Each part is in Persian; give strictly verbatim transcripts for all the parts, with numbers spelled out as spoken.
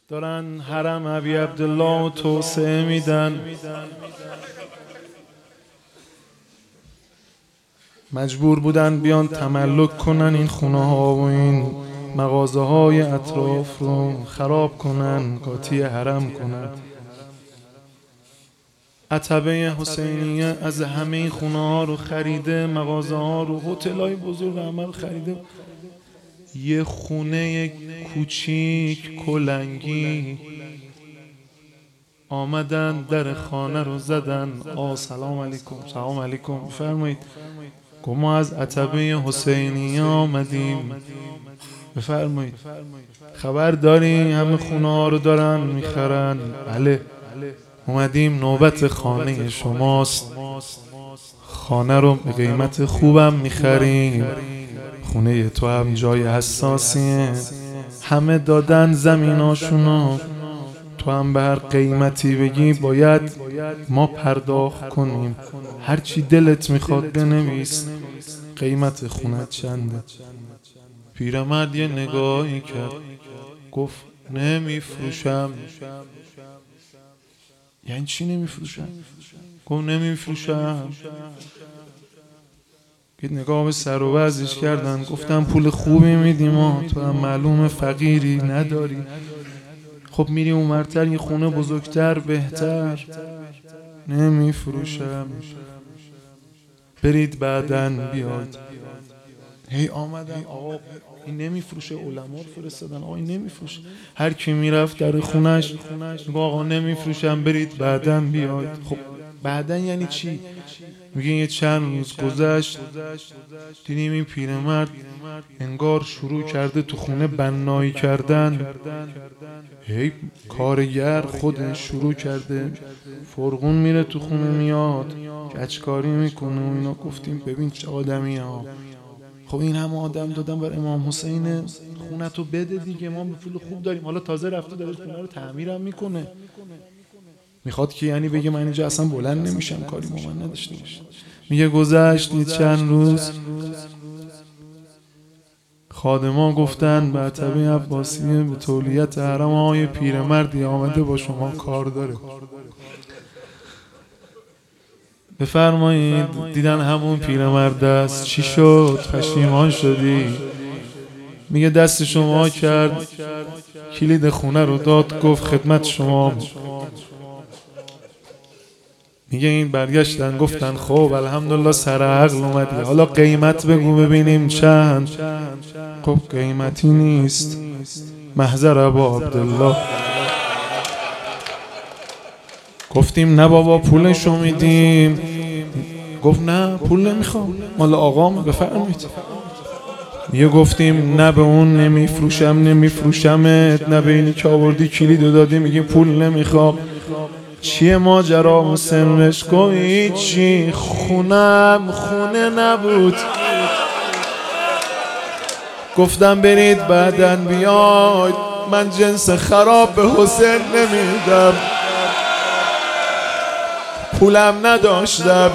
دارن حرم ابی عبدالله رو توسعه میدن. مجبور بودن بیان تملک کنن این خونه ها و این مغازه های اطراف رو خراب کنن، قاطی حرم کنن. عتبه حسینیه از همه خونه ها رو خریده، مغازه ها رو، هتل های بزرگ عمل خریده. یه خونه کوچیک کلنگی آمدن در خانه رو زدن. آ سلام علیکم. سلام علیکم. بفرمایید. گفت ما از عتبه حسینیه آمدیم. بفرمایید. خبر داری همه خونه ها رو دارن میخرن؟ بله. اومدیم نوبت خانه شماست. خانه رو به قیمت خوبم میخریم. خونه تو هم جای حساسیه، همه دادن زمیناشونو، تو هم به هر قیمتی بگی باید ما پرداخت کنیم. هرچی دلت میخواد بنویس. قیمت خونه چنده؟ پیرمرد یه نگاهی کرد، گفت نمیفروشم. یعنی چی نمیفروشم؟ گفت نمیفروشم. که نگاه به سر و وضعش کردن، گفتم پول خوبی میدیم ها، تو هم معلوم فقیری نداری. خب میری اونورتر یه خونه بزرگتر بهتر. نمیفروشم، برید بعدن بیاد. هی آمدن آقا این نمیفروشه، علما رو فرستادن آقا این نمیفروشه. هر کی میرفت در خونش میگه آقا نمیفروشم برید بعدن بیاد. خب بعدن یعنی چی؟ میگه یه چند روز گذشت دیدیم این پیرمرد انگار شروع کرده تو خونه بنایی کردن. هی کارگر خودش شروع کرده، فرغون میره تو خونه میاد کچکاری میکنه و اینا. گفتیم ببین چه آدمی ها. خب این همه آدم دادن بر امام حسین، خونه تو بده دیگه، ما به پول خوب داریم. حالا تازه رفته داره خونه رو تعمیرم میکنه. میخواد که یعنی بگه من اینجا اصلا بلند نمیشم، کاری با من نداشته باشه. میگه گذشت چند روز خادمان گفتن به عتبه عباسیه به تولیت حرم های پیرمردی آمده با شما کار داره، بفرمایید. دیدن همون پیرمرد است. چی شد؟ پشیمان شدی؟ میگه دست شما کرد، کلید خونه رو داد، گفت خدمت شما. میگه این برگشتن گفتن خب الحمدلله سر عقل اومدی، حالا قیمت بگو ببینیم چند. خب قیمتی نیست، محضر ابا عبدالله. گفتیم نه بابا پولشو میدیم. گفت نه پول نمیخوام، مال آقام، بفرمایید. یه گفتیم نه به اون نمیفروشم نمیفروشمت، نه به اینی که آوردی کلیدو دادی میگیم پول نمیخوام. چیه ماجرا؟ مسلمش گویی چی؟ خونم خونه نبود. گفتم برید بعدن بیاید، من جنس خراب به حسین نمیدم، پولم نداشتم،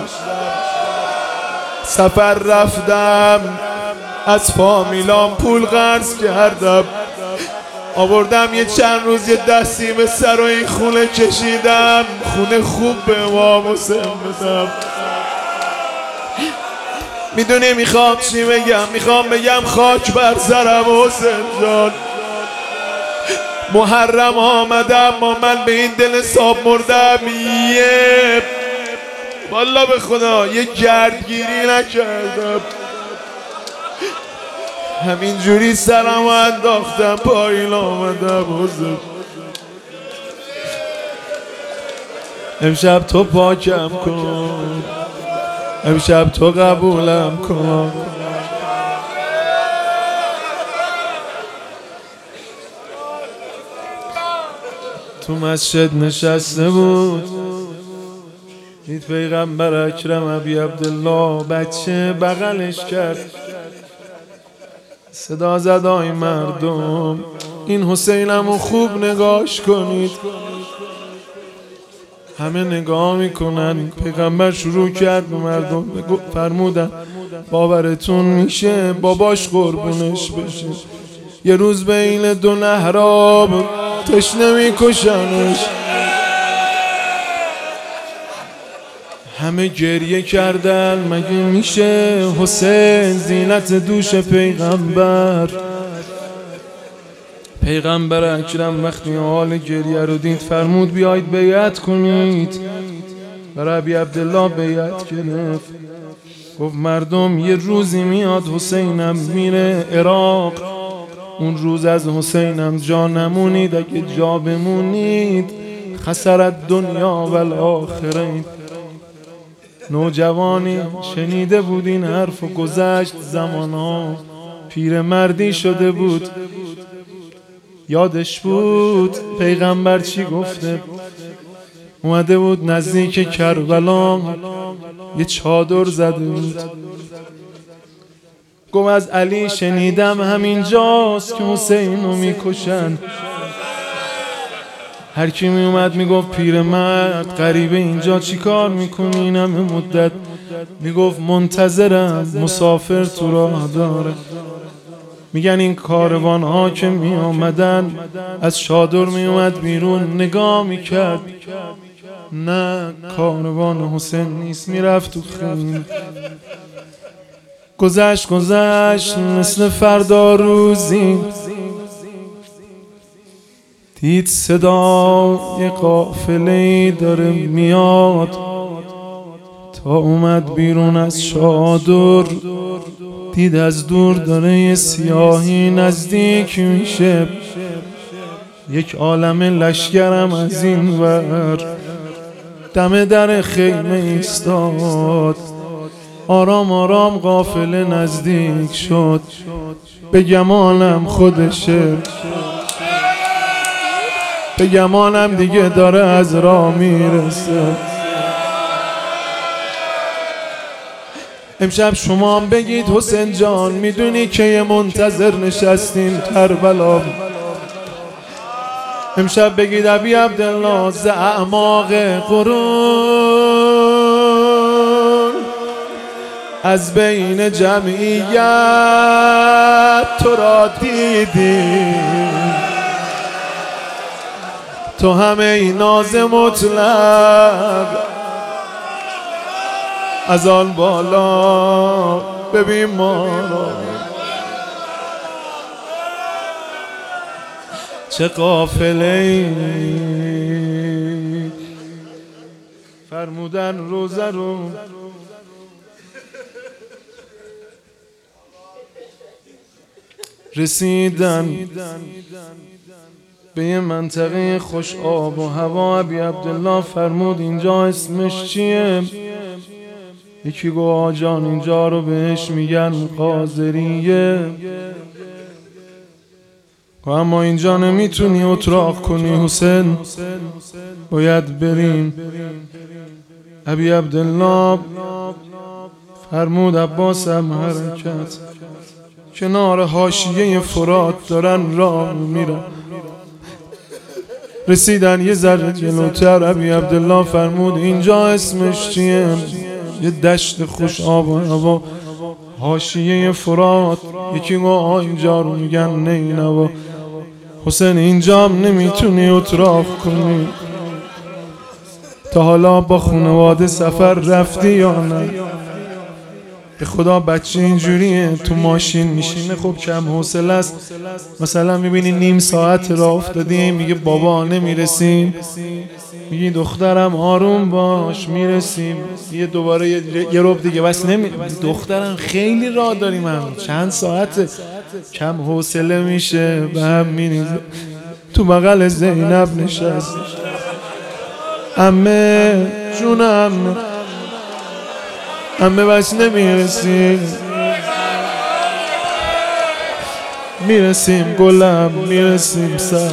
سفر رفتم، از فامیلام پول قرض کردم، آوردم یه چند روز یه دستی به سر و این خونه کشیدم، خونه خوب به امام حسین بدم. میدونی میخوام چی بگم؟ میخوام بگم خاک بر سرم حسین جان. محرم آمدم ما من به این دل صاحب مردم یه والله به خدا یه گردگیری نکردم، همین جوری سرم انداختم پایین آمدم. حسین امشب تو پاکم کن، امشب تو قبولم کن. تو مسجد نشسته بود، دید پیغمبر اکرم ابی عبدالله، بچه بغلش کرد، صدا زد آی مردم این حسینمو خوب نگاش کنید. همه نگاه میکنن. پیغمبر شروع کرد به مردم فرمودن باورتون میشه باباش قربونش بشه. یه روز بین دو نهراب تشنه میکشنش. همه گریه کردن مگه میشه حسین زینت دوش پیغمبر. پیغمبر اکرم وقتی حال گریه رو دید فرمود بیایید بیعت کنید. برای ابی عبدالله بیعت گرفت. گفت مردم یه روزی میاد حسینم میره عراق، اون روز از حسینم جا نمونید، اگه جا بمونید خسرت دنیا و الاخره. نوجوانی شنیده بود این حرف و گذشت زمانها، پیرمردی شده بود، یادش بود پیغمبر چی گفته. اومده بود نزدیک کربلا، یه چادر زده بود. گفت از علی شنیدم همین جاست که حسین رو میکشن. هر کی می اومد میگفت پیرمرد غریبه اینجا چی کار میکنی این همه مدت؟ میگفت منتظرم، مسافر تو راه داره. میگن این کاروان ها که می آمدن از چادر می اومد بیرون نگاه میکرد، نه کاروان حسین نیست، میرفت تو خیمه. گذشت گذشت مثل فردا روزی، دید صدا یه قافله‌ای داره میاد. تا اومد بیرون از چادر دید از دور داره یه سیاهی نزدیک میشه. یک عالم لشکرم از این ور دم در خیمه ایستاد. آرام آرام قافله نزدیک شد، به گمانم خودشه، به گمانم دیگه داره از راه میرسه. امشب شما هم بگید حسین جان میدونی که یه منتظر نشستیم کربلا. امشب بگید ابی عبدالله ز اعماق قرون از بین جمعیت تو را دیدیم. تو همه ای ناز مطلق از آن بالا ببین ما را. چه قافله‌ای فرمودن روزه رو رسیدن به یه منطقه خوش آب و هوا. ابی عبدالله فرمود اینجا اسمش چیه؟ یکی گفت آجان اینجا رو بهش میگن قاضریه. اما اینجا نمیتونی اتراق کنی حسین، باید بریم. ابی عبدالله فرمود عباس هم حرکت. کنار حاشیه فرات دارن راه میرن. رسیدن یه ذره جلوتر. ابی عبدالله فرمود اینجا اسمش چیه؟ یه دشت خوش آب و هوا، حاشیه فرات. یکی گفت اینجا رو میگن نینوا. حسین اینجا هم نمیتونی اتراق کنی. تا حالا با خانواده سفر رفتی یا نه؟ به خدا بچه اینجوریه، تو ماشین میشینه خب کم حوصله است. مثلا میبینی نیم ساعت راه افتادیم، میگه بابا نمیرسیم، میگی دخترم آروم باش میرسیم، یه دوباره یه, یه رب دیگه بس نمی دخترم خیلی راه داریم، هم چند ساعته، کم حوصله میشه به هم میریزه. تو بغل زینب نشست. عمه جونم عمه بس نمیرسیم، میرسیم گلم میرسیم سر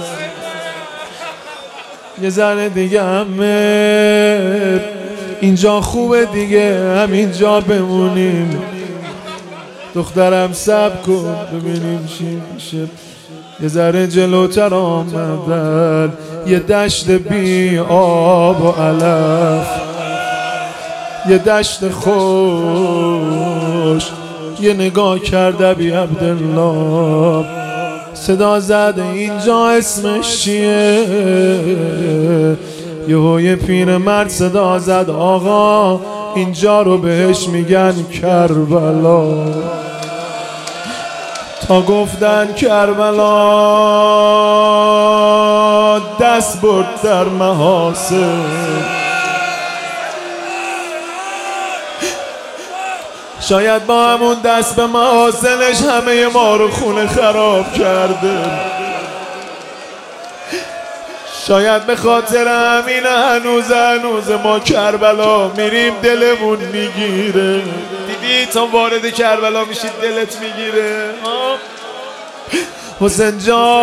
یه ذره دیگه عمه، اینجا خوبه دیگه همینجا بمونیم. دخترم صبر کن ببینیم چی میشه. یه ذره جلوتر آمدن یه دشت بی آب و علف، یه دشت خوش. یه نگاه کرده ابی عبدالله صدا زده اینجا اسمش چیه؟ یهو یه پیرمرد صدا زد آقا اینجا رو بهش میگن کربلا. تا گفتن کربلا دست برد در محاسن. شاید با همون دست به محاسنش همه ما رو خونه خراب کرده. شاید به خاطر همین هنوز هنوز ما کربلا میریم دلمون میگیره. دیدی تا وارد کربلا میشید دلت میگیره. حسین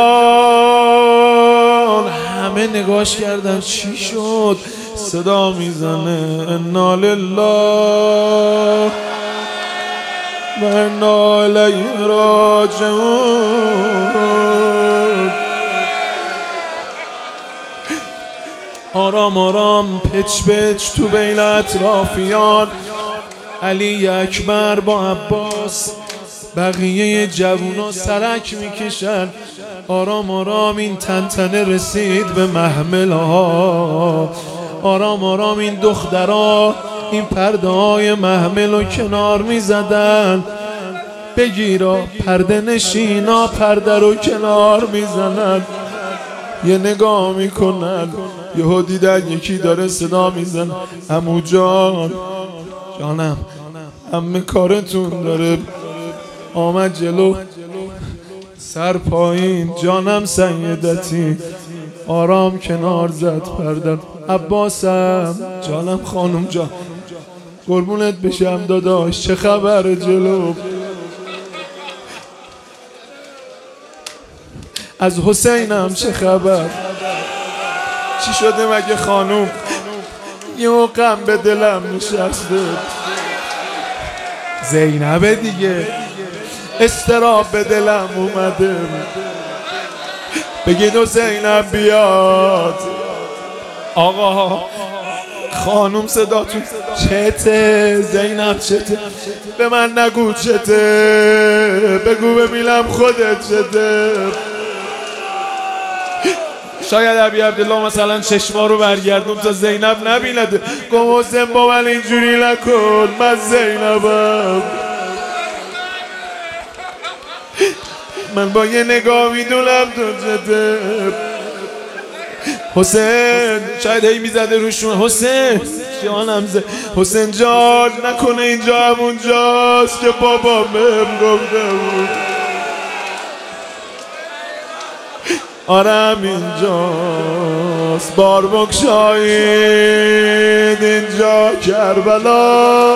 جان همه نگاش کردن چی شد؟ صدا میزنه انا لله و انا الیه راجعون. آرام آرام پچ پچ تو بین اطرافیان، علی اکبر با عباس بقیه جوونا سرک میکشن. آرام آرام این تنتنه رسید به محمله ها. آرام آرام این دخترها این پرده های محمل رو کنار میزدن. بگیرا پرده نشینا پرده رو کنار میزنن. یه نگاه میکنن یهو دیدن یکی داره صدا میزن عمو جان جانم عمه کارتون داره. آمد جلو سر پایین جانم سیدتی آرام کنار زد پردن. عباسم جانم خانم جان قربونت بشم داداش چه خبر جلو؟ از حسینم چه خبر؟ چی شده مگه خانوم؟ یه غم به دلم نشسته. زینبه دیگه استراب به دلم اومده. بگید حسینم بیاد. آقا خانوم صداتون چته؟ زینب چته؟ به من نگو چته، بگو ببینم خودت چته. شاید ابی عبدالله مثلا چشما رو برگردون تا زینب نبینده. گم حسین با من اینجوری نکن من زینبم. من با یه نگاه میدونم تو جده. حسین شاید هی میزده روشون حسین جانم زه. حسین جان نکنه اینجا همون جاست که بابا مهم گفته بود. آرم اینجاست بار بگشایید اینجا کربلا.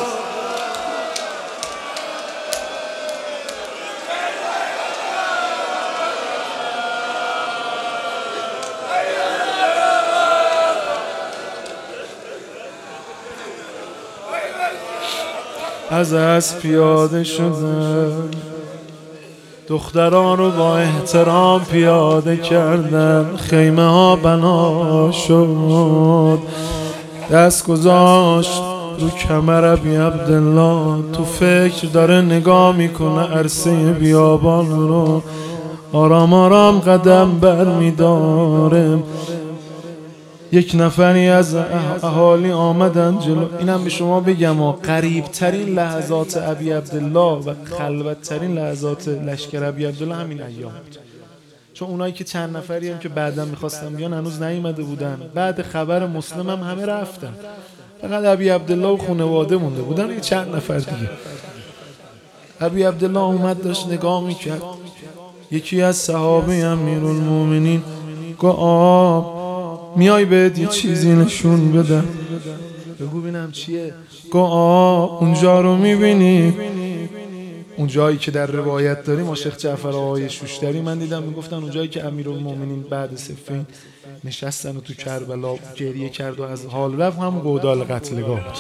از اسب پیاده شدن دختران رو با احترام پیاده کردن. خیمه ها بنا شد دست گذاشت رو کمر ابی عبدالله. تو فکر داره نگاه میکنه عرصه بیابان رو. آرام آرام قدم بر میداره. یک نفری از اهالی آمدن جلو. اینم به شما بگم و قریب ترین لحظات ابی عبدالله و خلوت ترین لحظات لشکر ابی عبدالله همین ایام بود. چون اونایی که چند نفری هم که بعدا میخواستن بیان هنوز نیومده بودن. بعد خبر مسلم هم همه رفتن، فقط ابی عبدالله و خانواده مونده بودن، یه چند نفر دیگه. ابی عبدالله اومد داشت نگاه میکرد. یکی از صحابه امیرالمومنین گفت آب میای بهت یه چیزی نشون بدم. بگو ببینم چیه؟ گفت آه اونجا رو میبینی؟ اون جایی که در روایت داریم ما شیخ جعفر آقای شوشتری من دیدم میگفتن اون جایی که امیرالمومنین بعد صفین نشستن و تو کربلا گریه کرد و از حال رفت هم گودال قتلگاه بود.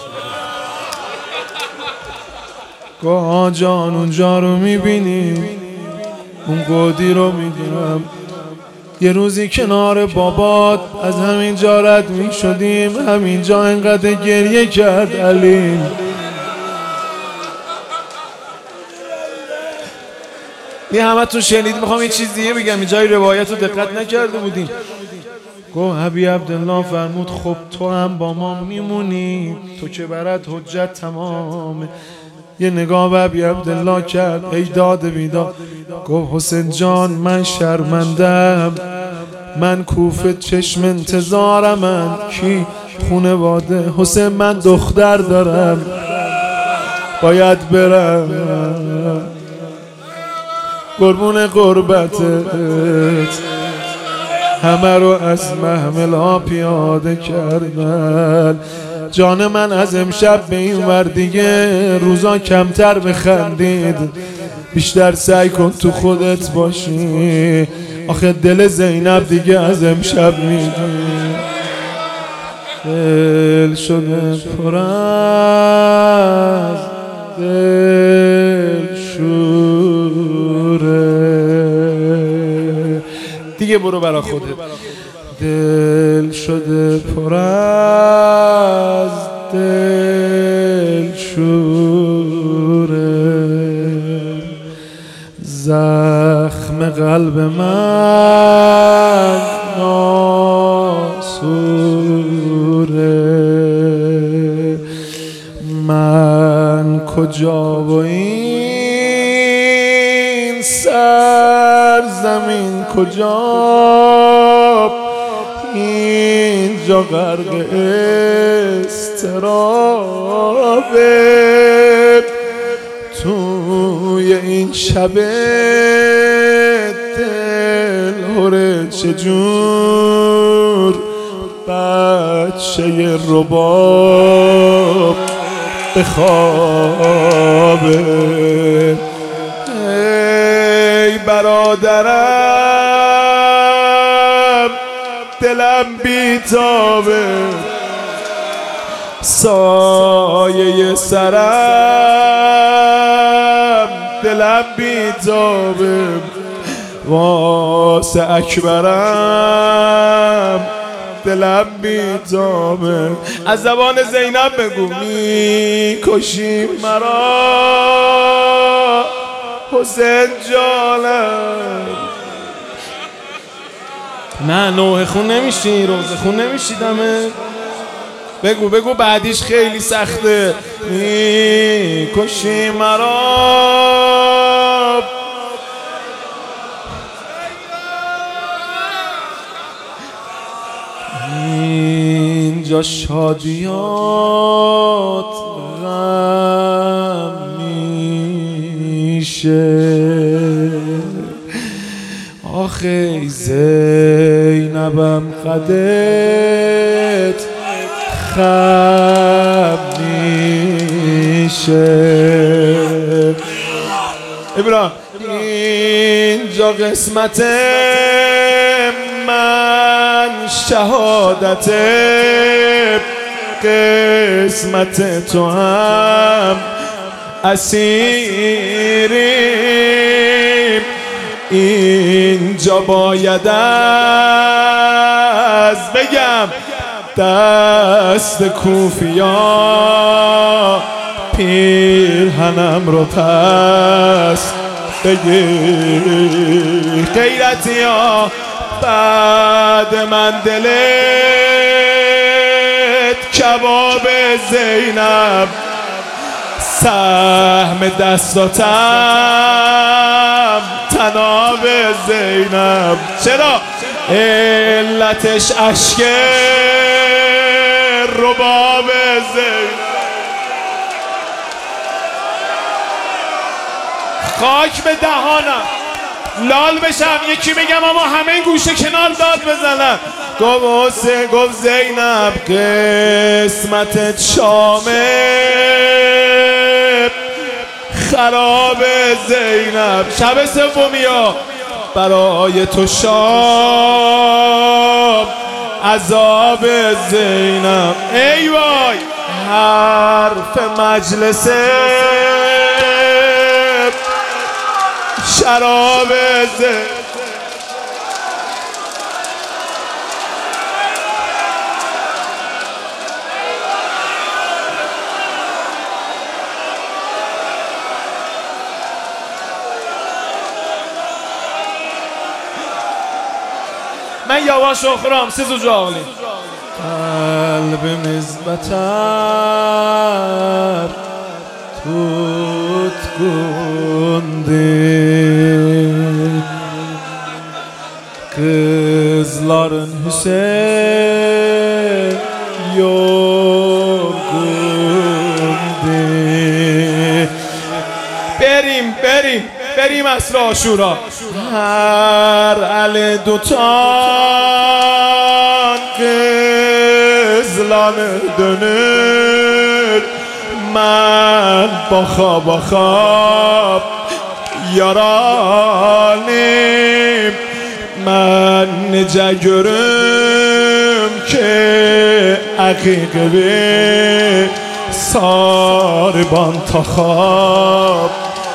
گفت آه جان اونجا رو میبینی؟ اون گودی رو میدونم. یه روزی کنار بابات از همین جا رد می شدیم، همین جا انقدر گریه کرد علی. یه همه تون شنید. میخوام یه چیز دیگه بگم، اینجای روایت رو دقت نکرده بودیم. گفت ابی عبدالله فرمود خب تو هم با ما میمونی، تو که برات حجت تمامه. یه نگاه به ابی عبدالله کرد، ای داد بیداد. گفت حسین جان من شرمندم، من کوفه چشم انتظارم، من کی خونواده. حسین من دختر دارم باید برم، قربون قربتت. همه رو از محمل ها پیاده کردن. جان من از امشب به این ور دیگه روزا کمتر بخندید، بیشتر سعی کن تو خودت باشی. آخه دل زینب دیگه از امشب میگی دل شده پر از دل شوره. دیگه برو برا خودت. دل شده پر از دل شوره، زخم قلب من ناسوره. من کجا و این سرزمین کجا، اینجا غرق اضطرابه. توی این شب دل هره چجور بچه رباب بخوابه. ای برادرم دلم بیتابه، سایه سرم دلم بیتابه. واسه اکبرم دلم بیتابه. از زبان زینب بگو میکشی مرا حسین جانم. نه نوح خون نمیشی، روزه خون نمیشی دمه. بگو بگو بعدیش خیلی سخته. میکشی مرا اینجا شادیات غم میشه. آخه زینبم قدت خم میشه. ابراهیم اینجا قسمت من شهادت، قسمت تو هم اسیریم. اینجا باید از بگم دست کوفیا پیرهنم رو پس بگیر. غیرتی ها بعد من دلت کباب زینب، سهم دستاتم تناب زینب. چرا؟ علتش اشک رباب زینب. خاک به دهانم لال بشم یکی میگم اما همه گوشه کنار داد بزنم. گفت گفت زینب قسمت شامه خراب زینب. شب سومیا برای تو شام عذاب زینب. ای وای حرف مجلس شراب زینب. من yavaş oxuram, siz uca ağlayın. Kalbimiz batar tutkundur, kızların Hüseyin yorgundur. Berim, berim, berim asr Aşura. Her eli tutan kızlanır dönür. Ben baka baka yaralıyım. Ben nece görüm ki akıgıbi sarban taxab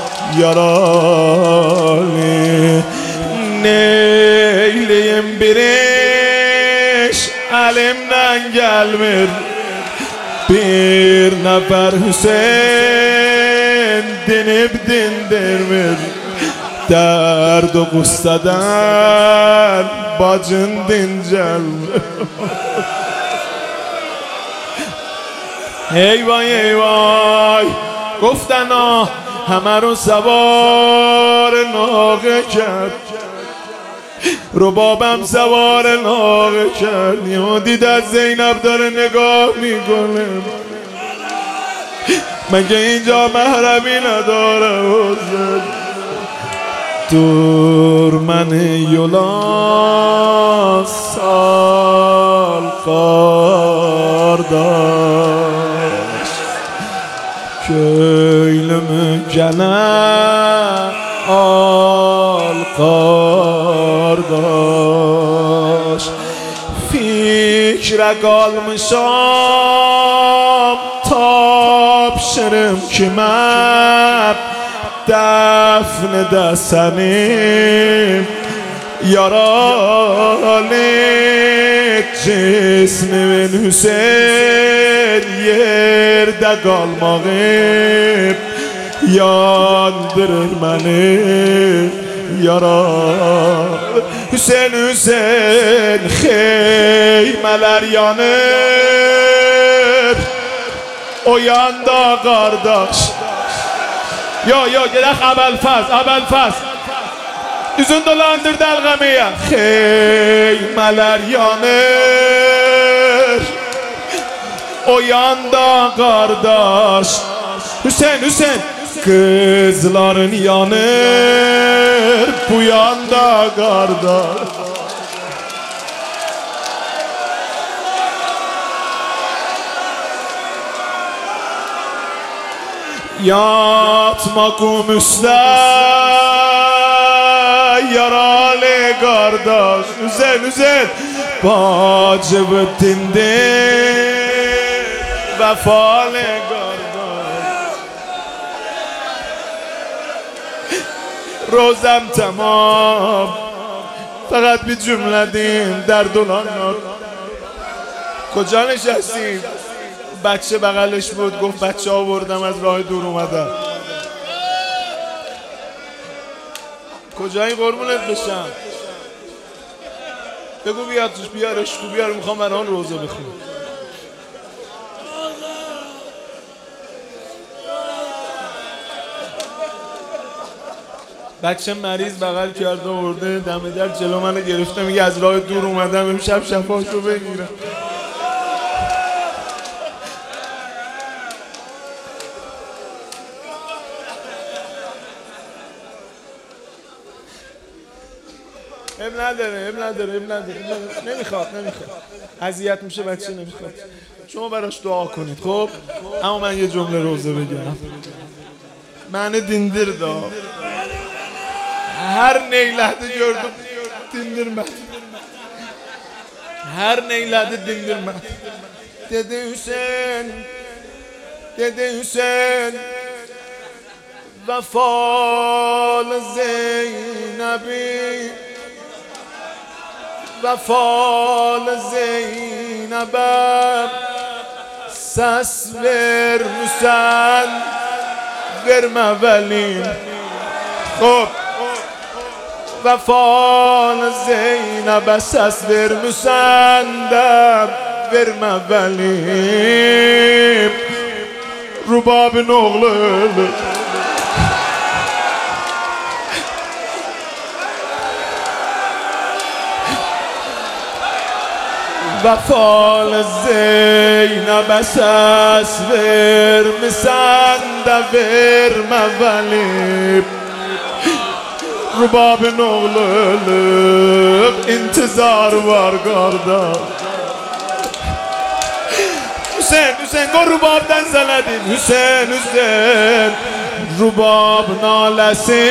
yaralı. Neyleyim bir iş elimden gelmir. Bir nefer Hüseyin dinip dindirmir. Derd o gustadan bacın dincelmir. Eyvay eyvay گفتن همه رو سوار ناقه کرد، ربابم سوار ناقه کرد. یا دید از زینب داره نگاه میکنه، مگه اینجا محرمی نداره؟ دور من یولا سال قار داشت، köylümü gene al kardeş. Fikre kalmışam tapşırım kime, defne senim yaralı cismimin Hüseyin yerde kalmağı yandırır beni yaralı. Hüseyin Hüseyin xeymeler yanır o yanda kardeş. Yo yo gedək Əbəlfəz, Əbəlfəz üzün dolandır dəlğəmiyə. Xeymələr yanır o yanda qardaş. Hüseyin, Hüseyin kızların yanır bu yanda qardaş. Yatma kum üstə yaralı qardaş. Hüseyin, Hüseyin bacı bütündür vəfalı qardaş. Rozəm tamam faqat bir cümlədim dərd olanlar. کجا نشستیم؟ بچه بغلش بود گفت بچه آوردم از راه دور اومدم. کجایی قربونت بشم؟ بگو بیاد توش، بیارش تو، بیار میخوام برای روزه بخونم. بچه مریض بغل کرده آورده دم در جلو منو گرفته میگه از راه دور اومدم امشب شفاشو بگیرم. اب نداره اب نداره اب نداره نمیخواد نمیخواد اذیت میشه بچه نمیخواد. شما براش دعا کنید خب. اما من یه جمله روزه بگم. من dindirdi. Her neyledi gördüm dindirmedi. Her neyledi dindirmedi. Dedi Hüseyin, dedi Hüseyin vefalı Zeynep'i, vefalı Zeynep'e ses vermişsen verme velim. Hop Vəfalı Zeynəbə səs vermisən də vermə vəlim. Rubabın oğlu ölür. Vəfalı Zeynəbə səs vermisən də vermə vəlim. Rubabın oğlu ölüb, intizar var qardaş. Hüseyin, Hüseyin, qoy rubabdan zələdin. Hüseyin, Hüseyin, rubab naləsi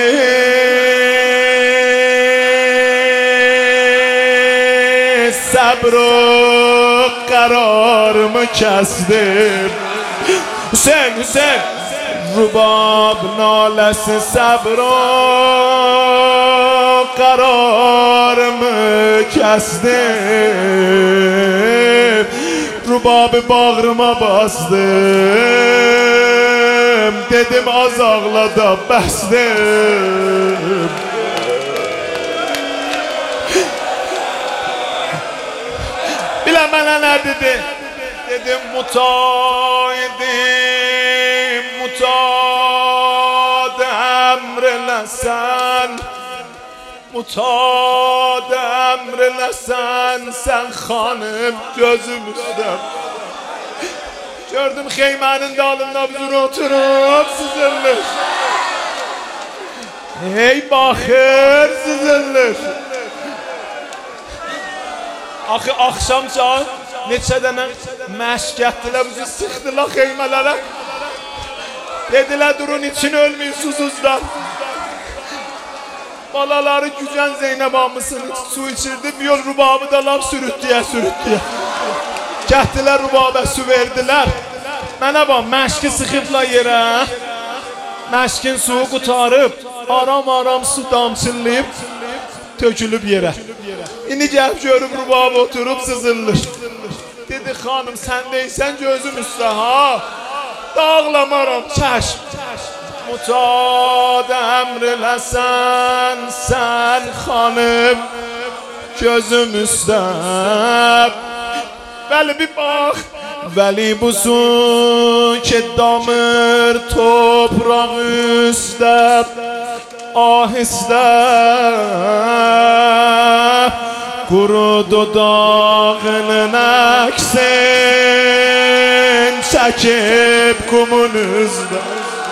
səbr o qərarımı kəsdim. Hüseyin, Hüseyin, rubab naləsi səbr o qərarımı kəsdim. Rubabı bağrıma bastım, dedim az ağla da bəsdim. Bilən mənə nə dedi? Dedim mutaidim, mutad əmr eləsən, mutad əmr eləsən, sən xanım gözüm üstəm. Gördüm xeymənin dalında bizur oturup sızılır. Hey baxır sızılır. Axı axşam çağı neçə dənə məşq gətdilər, bizi sıxdılar xeymələrə. Dedilər durun için ölmüyorsunuz da. Balaları gücən Zeynəb amısını su içirdi, bir yol rubabı da laf sürütdüyə sürütdüyə. Gətdilər rubabə su verdilər. Mənə bax, məşqi sıxıbla yerə. Məşqin suyu qutarıb, aram aram su damçınlayıb, tökülüb yerə. İndi gəlib görüb rubabı oturub sızılır. Dedi xanım sən deysən gözüm üstə ha. Dağlamaram çəşm. Mutad əmr eləsən sən xanım gözüm üstə. Vəli bir bax, vəli bu su ki damır topraq üstə. Ahistə quru dodağının əksin çəkib kumun üzdə.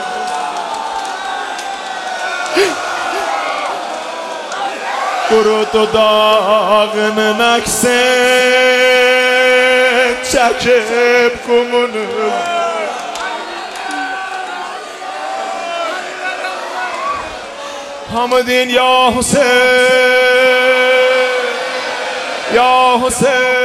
Quru dodağının əksin çəkib kumun üzdə. Hamı deyin ya Hüseyin, ya Hüseyin.